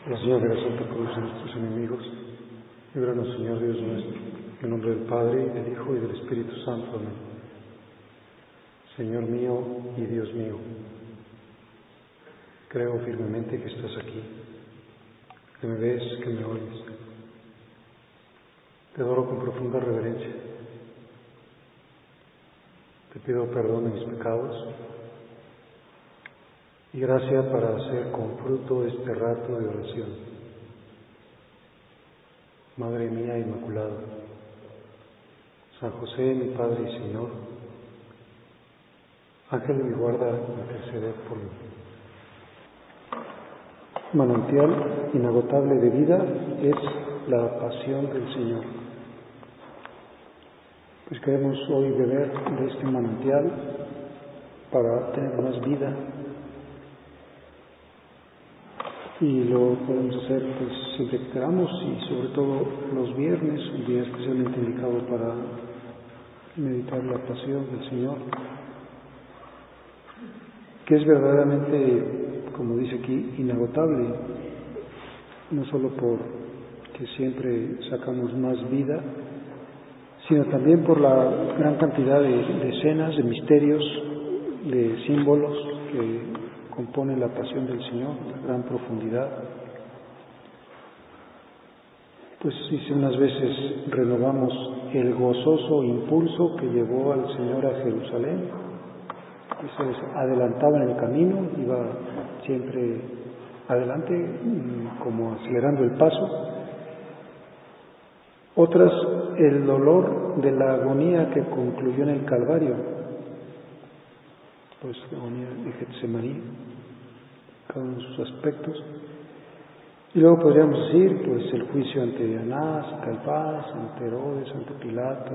La Señora de la Santa Cruz de nuestros enemigos, líbranos, Señor Dios nuestro, en nombre del Padre, y del Hijo, y del Espíritu Santo. Amén. Señor mío y Dios mío, creo firmemente que estás aquí, que me ves, que me oyes. Te adoro con profunda reverencia. Te pido perdón de mis pecados y gracia para hacer con fruto este rato de oración. Madre mía Inmaculada, San José, mi Padre y Señor, Ángel de mi guarda, interceded por mí. Manantial inagotable de vida es la pasión del Señor. Pues queremos hoy beber de este manantial para tener más vida, y lo podemos hacer pues siempre que queramos, y sobre todo los viernes, un día especialmente indicado para meditar la pasión del Señor, que es verdaderamente, como dice aquí, inagotable, no solo porque siempre sacamos más vida, sino también por la gran cantidad de escenas, de misterios, de símbolos que componen la pasión del Señor, la gran profundidad. Pues si unas veces renovamos el gozoso impulso que llevó al Señor a Jerusalén, pues adelantaba en el camino, iba siempre adelante, como acelerando el paso. Otras, el dolor de la agonía que concluyó en el Calvario, pues la agonía de Getsemaní, cada uno de sus aspectos. Y luego podríamos decir, pues el juicio ante Anás, Caifás, ante Herodes, ante Pilato,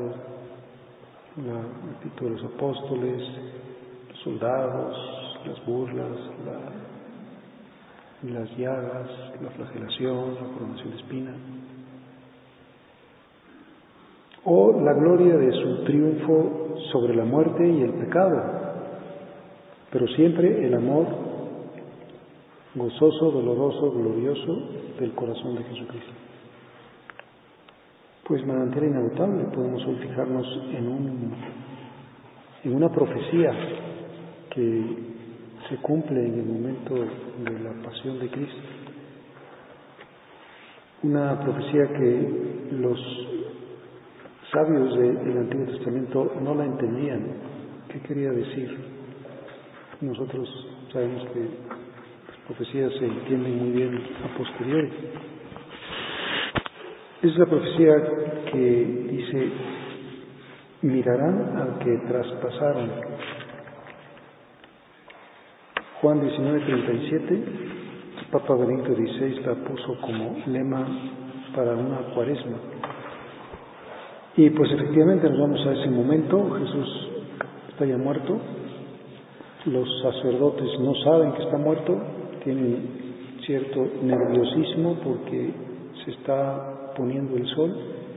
la actitud de los apóstoles, los soldados, las burlas, las llagas, la flagelación, la coronación de espina. O la gloria de su triunfo sobre la muerte y el pecado, pero siempre el amor gozoso, doloroso, glorioso del corazón de Jesucristo. Pues manantial inagotable, podemos hoy fijarnos en una profecía que se cumple en el momento de la pasión de Cristo. Una profecía que los sabios del Antiguo Testamento no la entendían. ¿Qué quería decir? Nosotros sabemos que las profecías se entienden muy bien a posteriori. Es la profecía que dice: mirarán al que traspasaron. Juan 19:37, el Papa Benedicto XVI la puso como lema para una cuaresma. Y pues efectivamente nos vamos a ese momento. Jesús está ya muerto, los sacerdotes no saben que está muerto, tienen cierto nerviosismo porque se está poniendo el sol,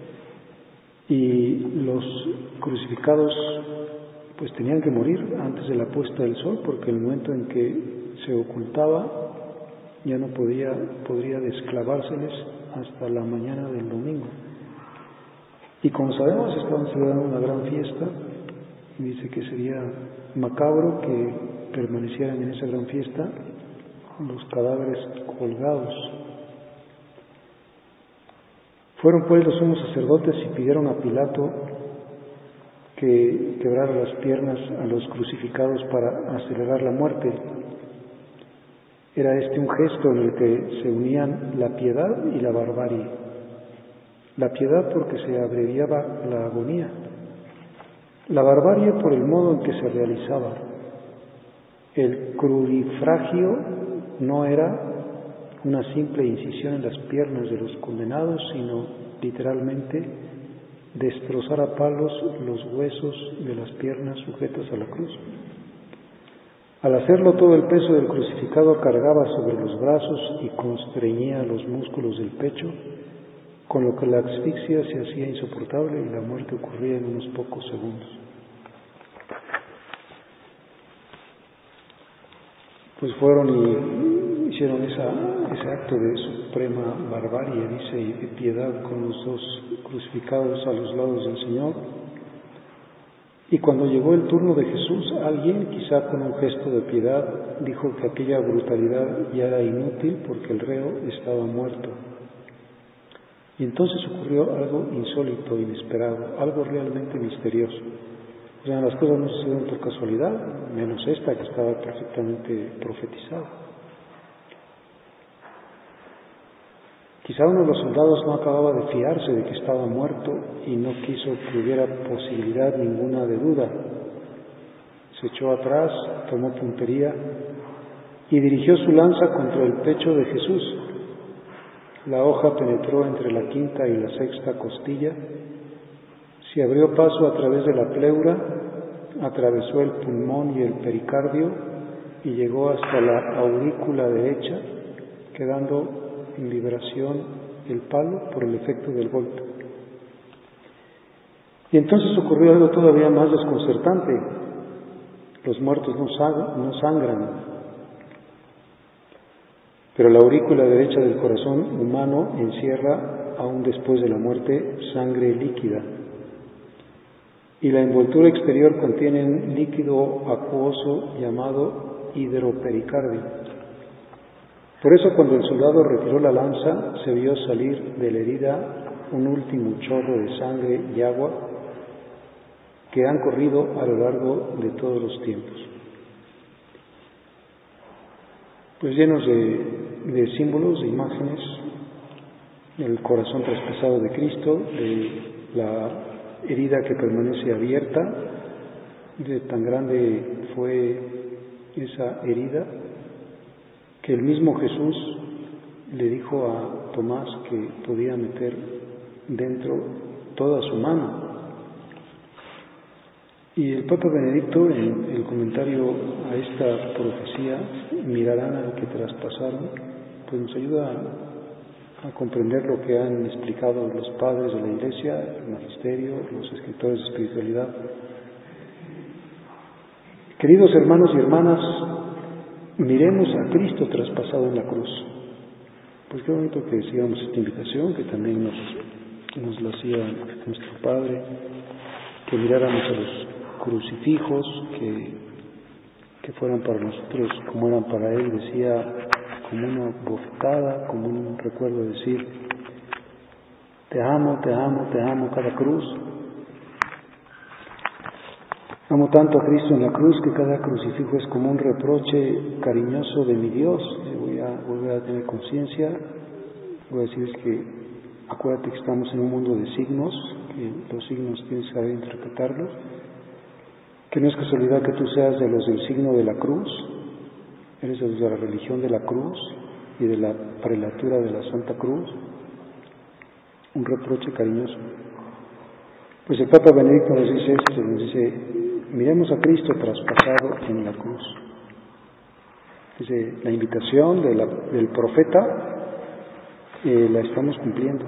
y los crucificados pues tenían que morir antes de la puesta del sol, porque el momento en que se ocultaba ya no podría desclavárseles hasta la mañana del domingo. Y como sabemos, estaban celebrando una gran fiesta, y dice que sería macabro que permanecieran en esa gran fiesta los cadáveres colgados. Fueron pues los sumos sacerdotes y pidieron a Pilato que quebrara las piernas a los crucificados para acelerar la muerte. Era este un gesto en el que se unían la piedad y la barbarie. La piedad porque se abreviaba la agonía, la barbarie por el modo en que se realizaba. El crurifragio no era una simple incisión en las piernas de los condenados, sino literalmente destrozar a palos los huesos de las piernas sujetas a la cruz. Al hacerlo, todo el peso del crucificado cargaba sobre los brazos y constreñía los músculos del pecho, con lo que la asfixia se hacía insoportable y la muerte ocurría en unos pocos segundos. Pues fueron y hicieron ese acto de suprema barbarie, dice, y de piedad con los dos crucificados a los lados del Señor. Y cuando llegó el turno de Jesús, alguien, quizá con un gesto de piedad, dijo que aquella brutalidad ya era inútil porque el reo estaba muerto. Y entonces ocurrió algo insólito, inesperado, algo realmente misterioso. O sea, las cosas no suceden por casualidad, menos esta que estaba perfectamente profetizada. Quizá uno de los soldados no acababa de fiarse de que estaba muerto y no quiso que hubiera posibilidad ninguna de duda. Se echó atrás, tomó puntería y dirigió su lanza contra el pecho de Jesús. La hoja penetró entre la quinta y la sexta costilla, se abrió paso a través de la pleura, atravesó el pulmón y el pericardio y llegó hasta la aurícula derecha, quedando en liberación el palo por el efecto del golpe. Y entonces ocurrió algo todavía más desconcertante. Los muertos no sangran, pero la aurícula derecha del corazón humano encierra, aún después de la muerte, sangre líquida. Y la envoltura exterior contiene un líquido acuoso llamado hidropericardio. Por eso cuando el soldado retiró la lanza, se vio salir de la herida un último chorro de sangre y agua que han corrido a lo largo de todos los tiempos. Pues llenos de símbolos, de imágenes, el corazón traspasado de Cristo, de la herida que permanece abierta, de tan grande fue esa herida, que el mismo Jesús le dijo a Tomás que podía meter dentro toda su mano. Y el Papa Benedicto, en el comentario a esta profecía, mirarán al que traspasaron, pues nos ayuda a comprender lo que han explicado los padres de la Iglesia, el magisterio, los escritores de espiritualidad. Queridos hermanos y hermanas, miremos a Cristo traspasado en la cruz. Pues qué bonito que sigamos esta invitación, que también nos la hacía nuestro Padre, que miráramos a los crucifijos, que fueran para nosotros como eran para Él, decía, como una bofetada, como un recuerdo de decir, te amo, te amo, te amo, cada cruz. Amo tanto a Cristo en la cruz que cada crucifijo es como un reproche cariñoso de mi Dios. Voy a volver a tener conciencia. Voy a decirles que acuérdate que estamos en un mundo de signos, que los signos tienes que saber interpretarlos, que no es casualidad que tú seas de los del signo de la cruz, eres de los de la religión de la cruz y de la prelatura de la Santa Cruz, un reproche cariñoso. Pues el Papa Benedicto nos dice esto, nos dice, miremos a Cristo traspasado en la cruz. Dice, la invitación del profeta la estamos cumpliendo.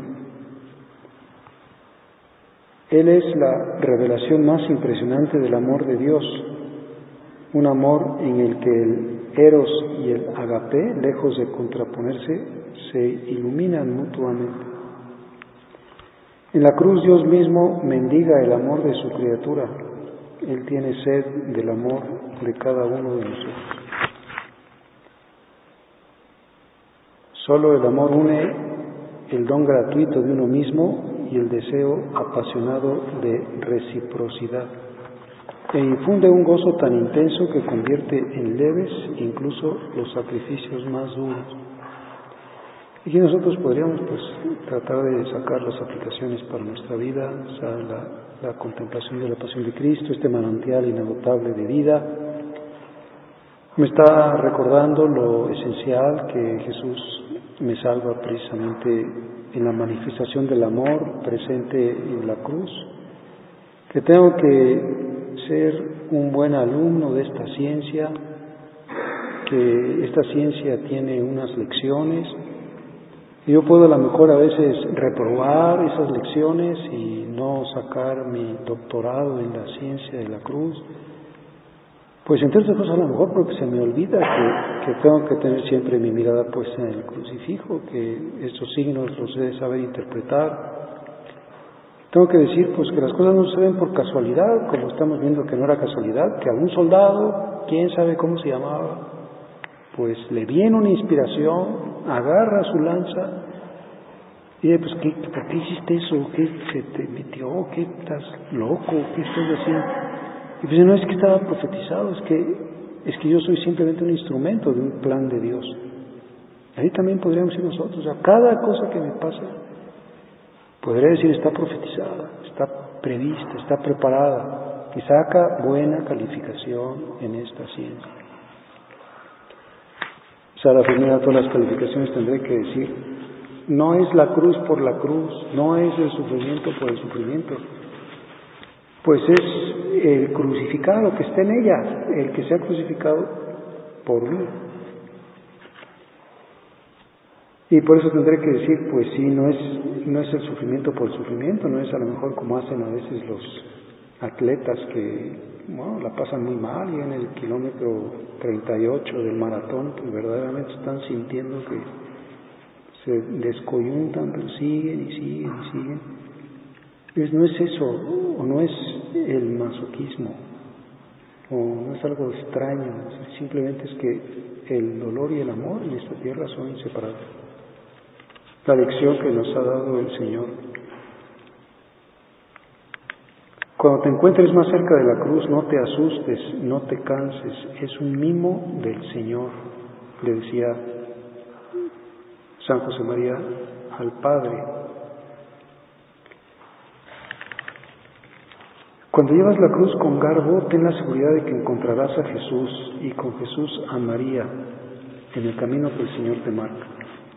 Él es la revelación más impresionante del amor de Dios, un amor en el que el eros y el agape, lejos de contraponerse, se iluminan mutuamente. En la cruz Dios mismo mendiga el amor de su criatura. Él tiene sed del amor de cada uno de nosotros. Solo el amor une el don gratuito de uno mismo y el deseo apasionado de reciprocidad, e infunde un gozo tan intenso que convierte en leves incluso los sacrificios más duros. Y aquí nosotros podríamos tratar de sacar las aplicaciones para nuestra vida, o sea, la contemplación de la pasión de Cristo, este manantial inagotable de vida. Me está recordando lo esencial que Jesús me salva precisamente en la manifestación del amor presente en la cruz, que tengo que ser un buen alumno de esta ciencia, que esta ciencia tiene unas lecciones. Yo puedo a lo mejor a veces reprobar esas lecciones y no sacar mi doctorado en la ciencia de la cruz, Pues entre otras cosas a lo mejor porque se me olvida que tengo que tener siempre mi mirada puesta en el crucifijo, que estos signos los he de saber interpretar. Tengo que decir pues que las cosas no se ven por casualidad, como estamos viendo que no era casualidad, que a un soldado, quién sabe cómo se llamaba, pues le viene una inspiración, agarra su lanza y dice, pues ¿por qué hiciste eso? ¿Qué se te metió? ¿Qué estás loco? ¿Qué estás haciendo? Y pues no es que estaba profetizado, es que yo soy simplemente un instrumento de un plan de Dios. Ahí también podríamos ir nosotros. O sea, cada cosa que me pasa, podría decir, está profetizada, está prevista, está preparada, y saca buena calificación en esta ciencia. O sea, la primera de todas las calificaciones tendré que decir, no es la cruz por la cruz, no es el sufrimiento por el sufrimiento, pues es el crucificado que está en ella, el que se ha crucificado por mí. Y por eso tendré que decir, pues sí, no es el sufrimiento por el sufrimiento, no es a lo mejor como hacen a veces los atletas que, bueno, la pasan muy mal y en el kilómetro 38 del maratón, pues verdaderamente están sintiendo que se descoyuntan, pero siguen y siguen y siguen. Pues no es eso, o no es el masoquismo, o no es algo extraño, simplemente es que el dolor y el amor en esta tierra son inseparables. La lección que nos ha dado el Señor. Cuando te encuentres más cerca de la cruz, no te asustes, no te canses, es un mimo del Señor, le decía San José María al Padre. Cuando llevas la cruz con garbo, ten la seguridad de que encontrarás a Jesús y con Jesús a María en el camino que el Señor te marca.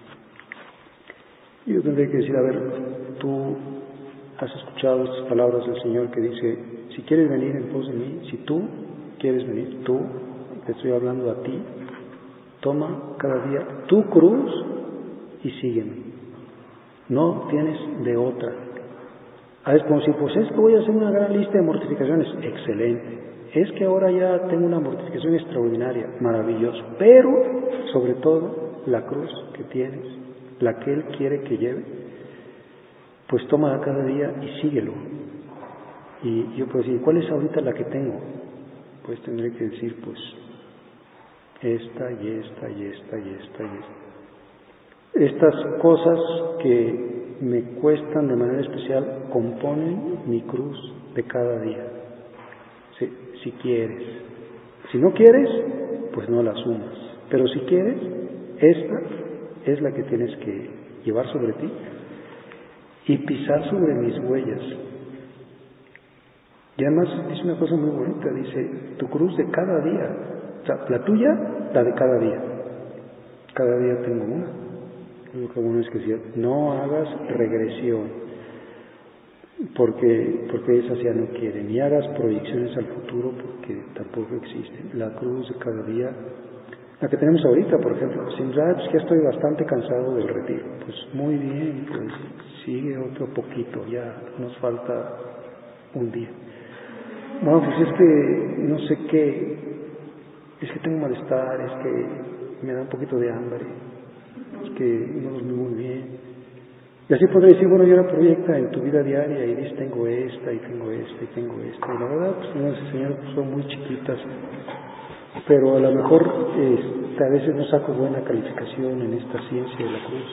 Yo tendré que decir, a ver, tú has escuchado estas palabras del Señor que dice, si quieres venir en pos de mí, si tú quieres venir, tú, te estoy hablando a ti, toma cada día tu cruz y sígueme. No tienes de otra. Es como si, pues es que voy a hacer una gran lista de mortificaciones. Excelente. Es que ahora ya tengo una mortificación extraordinaria, maravilloso. Pero, sobre todo, la cruz que tienes, la que Él quiere que lleve, pues tómala cada día y síguelo. Y yo puedo decir, ¿cuál es ahorita la que tengo? Pues tendré que decir, pues, esta y esta y esta y esta y esta. Estas cosas que me cuestan de manera especial componen mi cruz de cada día. Si quieres. Si no quieres, pues no la asumas. Pero si quieres, esta es la que tienes que llevar sobre ti y pisar sobre mis huellas. Y además dice una cosa muy bonita, dice, tu cruz de cada día. O sea, la tuya, la de cada día. Cada día tengo una. Lo que bueno es que decía, no hagas regresión, porque esas ya no quieren, ni hagas proyecciones al futuro, porque tampoco existen. La cruz de cada día, la que tenemos ahorita, por ejemplo, pues ya estoy bastante cansado del retiro. Pues muy bien, pues sigue otro poquito, ya nos falta un día. Bueno, pues es que no sé qué, es que tengo malestar, es que me da un poquito de hambre, es que no dormí muy bien. Y así podré decir, bueno, yo la proyecta en tu vida diaria y dices, tengo esta y tengo esta y tengo esta. Y la verdad, pues no sé, Señor, pues son muy chiquitas, pero a lo mejor a veces no saco buena calificación en esta ciencia de la cruz.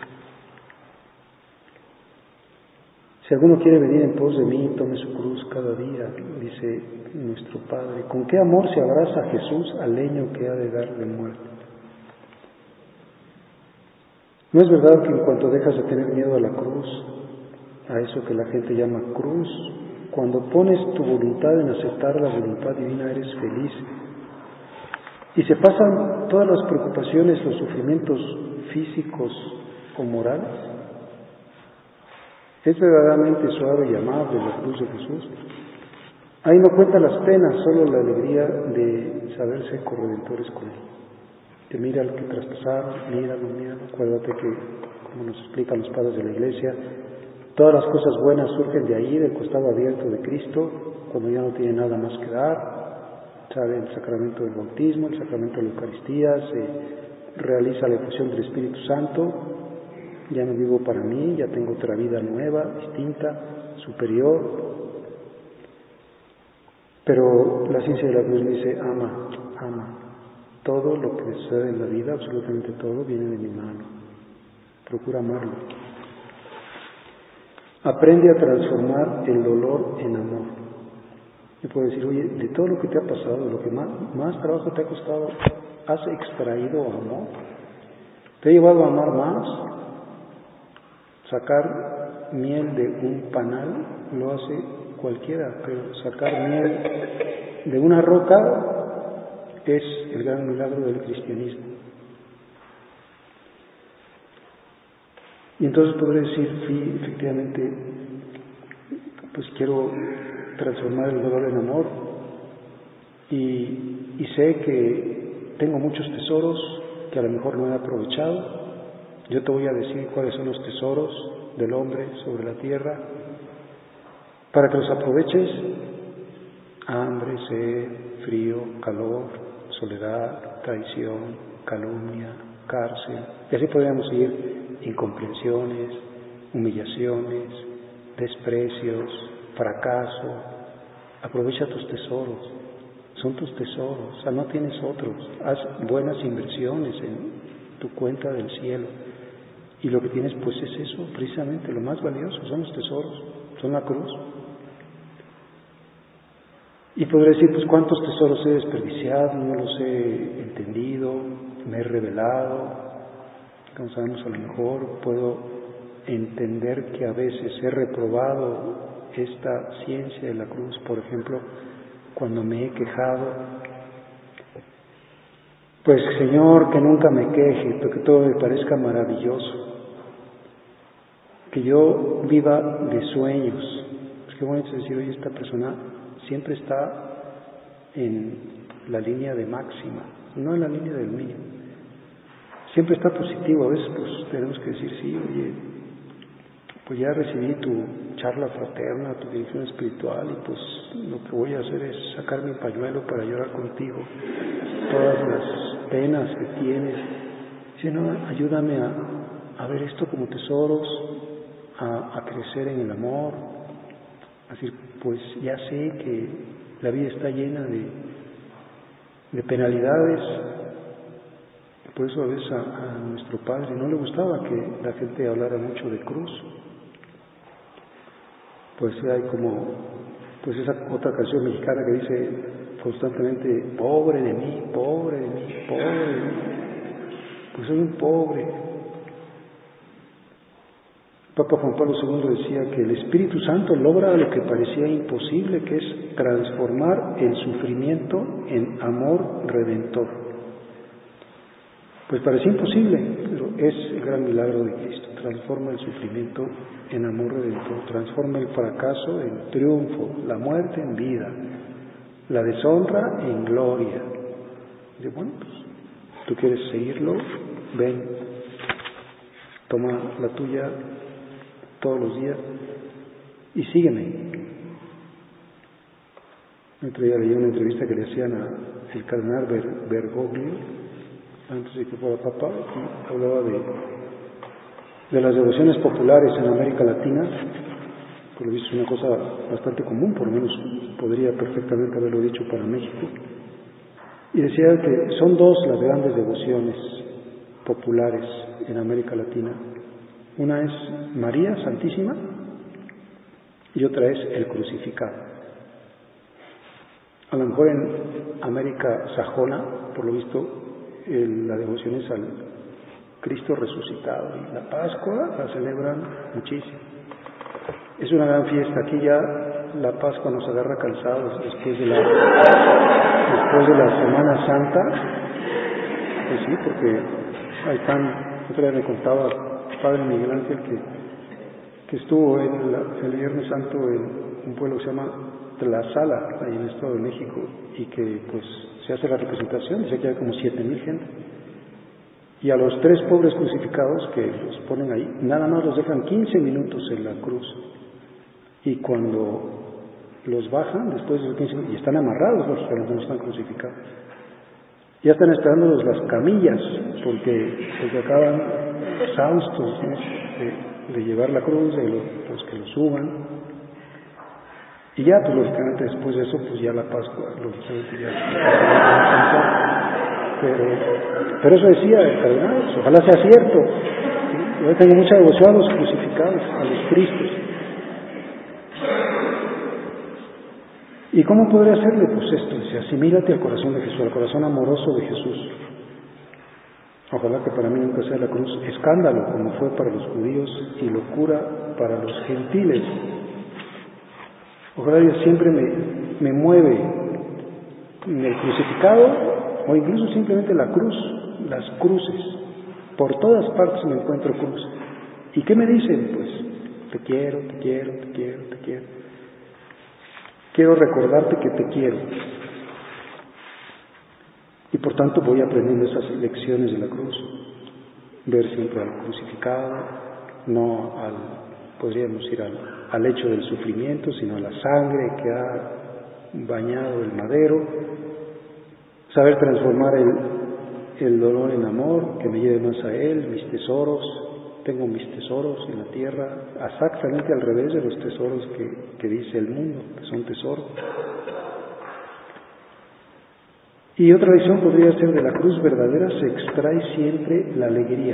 Si alguno quiere venir en pos de mí, tome su cruz cada día, dice nuestro Padre. ¿Con qué amor se abraza a Jesús al leño que ha de darle muerte? ¿No es verdad que en cuanto dejas de tener miedo a la cruz, a eso que la gente llama cruz, cuando pones tu voluntad en aceptar la voluntad divina, eres feliz? Y se pasan todas las preocupaciones, los sufrimientos físicos o morales. Es verdaderamente suave y amable la cruz de Jesús. Ahí no cuentan las penas, solo la alegría de saberse corredentores con Él. Que mira lo que traspasaron, míralo. Acuérdate que, como nos explican los padres de la Iglesia, todas las cosas buenas surgen de ahí, del costado abierto de Cristo, cuando ya no tiene nada más que dar. sale el sacramento del bautismo, el sacramento de la Eucaristía, se realiza la efusión del Espíritu Santo, ya no vivo para mí, ya tengo otra vida nueva, distinta, superior. Pero la ciencia de la cruz me dice, ama. Todo lo que sucede en la vida, absolutamente todo, viene de mi mano. Procura amarlo. Aprende a transformar el dolor en amor. Yo puedo decir, oye, de todo lo que te ha pasado, de lo que más trabajo te ha costado, ¿has extraído amor? ¿Te ha llevado a amar más? Sacar miel de un panal lo hace cualquiera, pero sacar miel de una roca es el gran milagro del cristianismo. Y entonces podré decir, sí, efectivamente, pues quiero transformar el dolor en amor y sé que tengo muchos tesoros que a lo mejor no he aprovechado. Yo te voy a decir cuáles son los tesoros del hombre sobre la tierra para que los aproveches: hambre, sed, frío, calor, soledad, traición, calumnia, cárcel. Y así podríamos ir: incomprensiones, humillaciones, desprecios, fracaso. Aprovecha tus tesoros, son tus tesoros, o sea, no tienes otros. Haz buenas inversiones en tu cuenta del cielo. Y lo que tienes pues es eso, precisamente lo más valioso, son los tesoros, son la cruz. Y podré decir, pues cuántos tesoros he desperdiciado, no los he entendido, me he revelado. Como sabemos, a lo mejor puedo entender que a veces he reprobado esta ciencia de la cruz. Por ejemplo, cuando me he quejado, pues Señor, que nunca me queje, pero que todo me parezca maravilloso, que yo viva de sueños. Es que bonito decir, oye, esta persona siempre está en la línea de máxima, no en la línea del mínimo. Siempre está positivo. A veces pues tenemos que decir, sí, oye, pues ya recibí tu charla fraterna, tu dirección espiritual, y pues lo que voy a hacer es sacar mi pañuelo para llorar contigo todas las penas que tienes. Si no, ayúdame a ver esto como tesoros, a crecer en el amor. Así, pues ya sé que la vida está llena de penalidades. Por eso a veces a nuestro Padre no le gustaba que la gente hablara mucho de cruz. Pues hay como, pues esa otra canción mexicana que dice constantemente, pobre de mí, pobre de mí, pobre de mí. Pues soy un pobre. Papa Juan Pablo II decía que el Espíritu Santo logra lo que parecía imposible, que es transformar el sufrimiento en amor redentor. Pues parecía imposible, pero es el gran milagro de Cristo. Transforma el sufrimiento en amor redentor, transforma el fracaso en triunfo, la muerte en vida, la deshonra en gloria. Y bueno, pues tú quieres seguirlo, ven, toma la tuya todos los días y sígueme. El otro día leí una entrevista que le hacían al cardenal Bergoglio, antes de que fuera papa, y hablaba de las devociones populares en América Latina. Por lo visto es una cosa bastante común, por lo menos podría perfectamente haberlo dicho para México. Y decía que son dos las grandes devociones populares en América Latina. Una es María Santísima y otra es el crucificado. A lo mejor en América sajona, por lo visto, la devoción es al Cristo resucitado, y la Pascua la celebran muchísimo. Es una gran fiesta. Aquí ya la Pascua nos agarra cansados después de la Semana Santa. Pues sí, porque ahí están. Otra vez me contaba Padre Miguel Ángel que estuvo el Viernes Santo en un pueblo que se llama Tlaxcala, ahí en el Estado de México, y que pues se hace la representación, dice que hay como 7,000 gente. Y a los 3 pobres crucificados que los ponen ahí, nada más los dejan 15 minutos en la cruz. Y cuando los bajan después de los 15 y están amarrados, lógicamente no están crucificados. Ya están esperándolos las camillas, porque acaban exhaustos, ¿no? de llevar la cruz, de los que lo suban. Y ya, pues lógicamente después de eso, pues ya la Pascua, lógicamente ya pero eso decía el cardenal, pues, ojalá sea cierto. ¿Sí? Yo tengo mucha devoción a los crucificados, a los Cristos. ¿Y cómo podré hacerle? Pues esto, dice, asimílate al corazón de Jesús, al corazón amoroso de Jesús. Ojalá que para mí nunca sea la cruz escándalo, como fue para los judíos, y locura para los gentiles. Ojalá Dios siempre me mueve en el crucificado, o incluso simplemente la cruz, las cruces. Por todas partes me encuentro cruz. ¿Y qué me dicen? Pues, te quiero, te quiero, te quiero, te quiero. Quiero recordarte que te quiero. Y por tanto voy aprendiendo esas lecciones de la cruz. Ver siempre al crucificado, no podríamos ir al hecho del sufrimiento, sino a la sangre que ha bañado el madero. Saber transformar el dolor en amor, que me lleve más a Él, mis tesoros. Tengo mis tesoros en la tierra, exactamente al revés de los tesoros que dice el mundo, que son tesoros. Y otra lección podría ser: de la cruz verdadera se extrae siempre la alegría.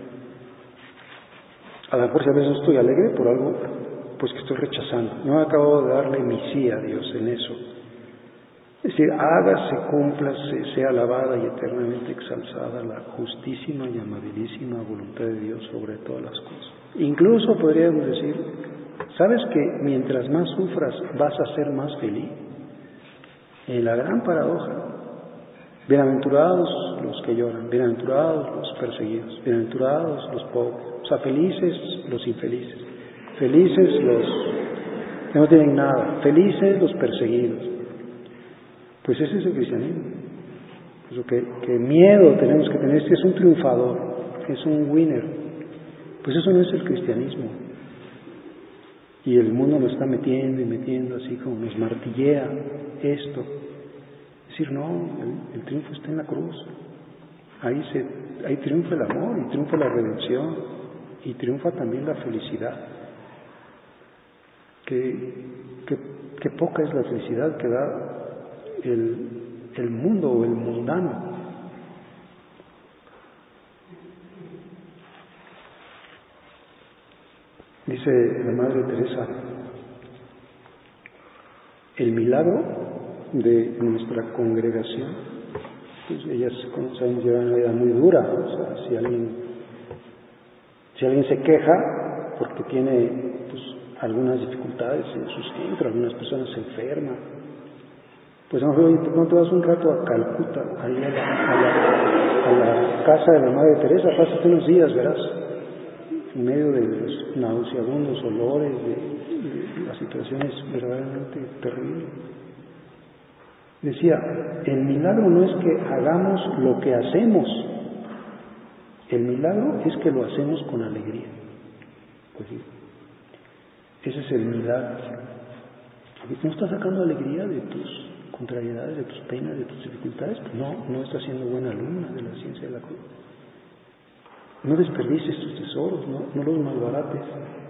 A lo mejor si a veces no estoy alegre por algo, pues que estoy rechazando. No acabo de darle mi sí a Dios en eso. Es decir, hágase, cúmplase, sea alabada y eternamente exalzada la justísima y amabilísima voluntad de Dios sobre todas las cosas. Incluso podríamos decir, ¿sabes que mientras más sufras vas a ser más feliz? En la gran paradoja, bienaventurados los que lloran, bienaventurados los perseguidos, bienaventurados los pobres, o sea, felices los infelices, felices los que no tienen nada, felices los perseguidos. Pues ese es el cristianismo. Pues que miedo tenemos que tener, es un triunfador, es un winner. Pues eso no es el cristianismo. Y el mundo nos está metiendo y metiendo, así como nos martillea esto. Es decir, no, el triunfo está en la cruz. Ahí triunfa el amor, y triunfa la redención, y triunfa también la felicidad. Que poca es la felicidad que da el mundo o el mundano. Dice la Madre Teresa, el milagro de nuestra congregación, pues ellas, como sabemos, llevan una vida muy dura. O sea, si alguien se queja porque tiene pues algunas dificultades en su centro, algunas personas se enferman, pues a lo mejor, oye, ¿por qué no te vas un rato a Calcuta, ahí a la casa de la Madre Teresa? Pásate unos días, verás, en medio de los nauseabundos olores, de las situaciones verdaderamente terribles. Decía, el milagro no es que hagamos lo que hacemos, el milagro es que lo hacemos con alegría. Pues sí, ese es el milagro. ¿No estás sacando alegría de tus contrariedades, de tus penas, de tus dificultades? Pues no estás siendo buena alumna de la ciencia de la cruz. No desperdicies tus tesoros, no los malbarates.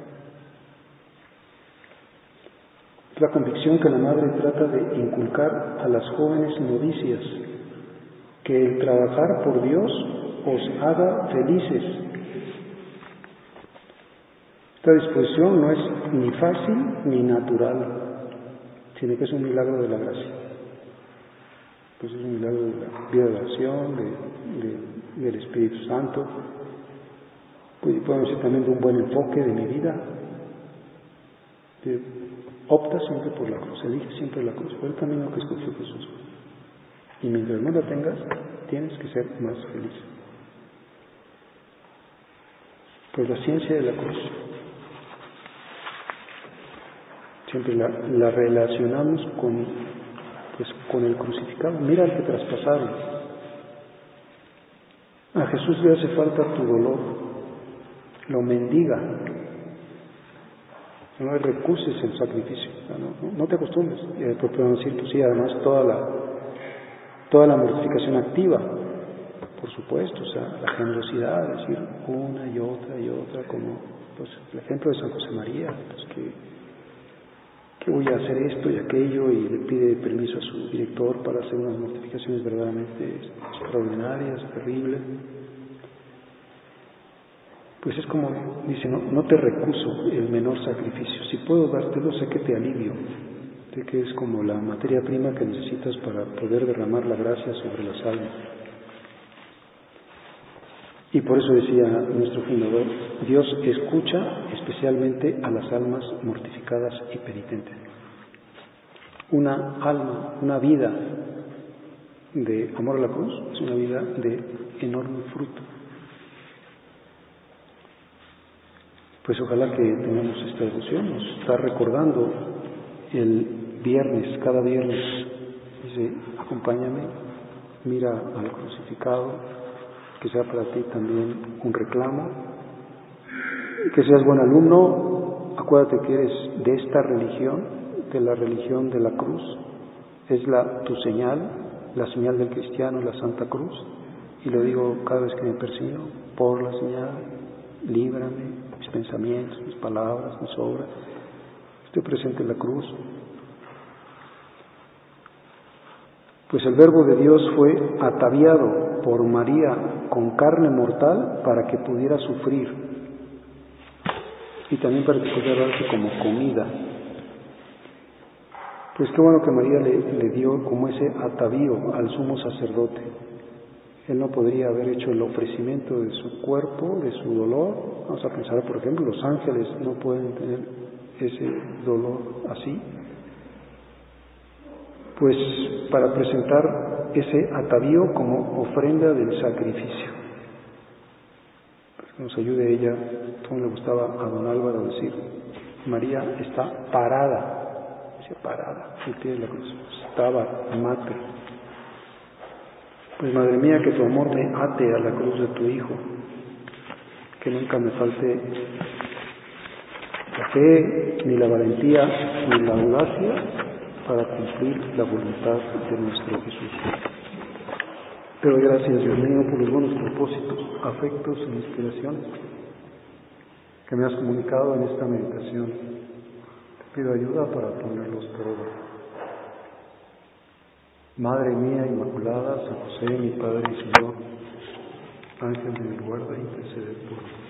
Es la convicción que la Madre trata de inculcar a las jóvenes novicias, que el trabajar por Dios os haga felices. Esta disposición no es ni fácil ni natural, sino que es un milagro de la gracia. Pues es un milagro de la vida de oración, del Espíritu Santo. Pues podemos decir también de un buen enfoque de mi vida. Opta siempre por la cruz, elige siempre la cruz, fue el camino que escogió Jesús. Y mientras no la tengas, tienes que ser más feliz. Pues la ciencia de la cruz siempre la relacionamos con el crucificado. Mira al que traspasaron. A Jesús le hace falta tu dolor, lo mendiga. No recuses el sacrificio, no te acostumbres. Y después podemos decir, pues sí, además toda la mortificación activa, por supuesto, o sea, la generosidad, decir una y otra, como pues el ejemplo de San José María, pues que voy a hacer esto y aquello, y le pide permiso a su director para hacer unas mortificaciones verdaderamente extraordinarias, terribles. Pues es como dice, no te recuso el menor sacrificio. Si puedo dártelo, sé que te alivio, sé que es como la materia prima que necesitas para poder derramar la gracia sobre las almas. Y por eso decía nuestro fundador, Dios escucha especialmente a las almas mortificadas y penitentes. Una alma, una vida de amor a la cruz es una vida de enorme fruto. Pues ojalá que tengamos esta devoción. Nos está recordando el viernes, cada viernes, dice, acompáñame, mira al crucificado, que sea para ti también un reclamo, que seas buen alumno, acuérdate que eres de esta religión, de la religión de la cruz, es tu señal, la señal del cristiano, la Santa Cruz, y lo digo cada vez que me persigno, por la señal, líbrame, mis pensamientos, mis palabras, mis obras, estoy presente en la cruz. Pues el Verbo de Dios fue ataviado por María con carne mortal para que pudiera sufrir y también para que pudiera darse como comida. Pues qué bueno que María le dio como ese atavío al sumo sacerdote. Él no podría haber hecho el ofrecimiento de su cuerpo, de su dolor. Vamos a pensar, por ejemplo, los ángeles no pueden tener ese dolor así. Pues para presentar ese atavío como ofrenda del sacrificio. Pues que nos ayude ella, como le gustaba a don Álvaro decir, María está parada, dice parada, al pie de la cruz, estaba mater. Pues madre mía, que tu amor me ate a la cruz de tu Hijo, que nunca me falte la fe, ni la valentía, ni la audacia para cumplir la voluntad de nuestro Jesús. Pero gracias, Dios mío, por los buenos propósitos, afectos e inspiraciones que me has comunicado en esta meditación. Te pido ayuda para ponerlos por obra. Madre mía Inmaculada, San José, mi Padre y Señor, Ángel de mi guarda, intercede por mí.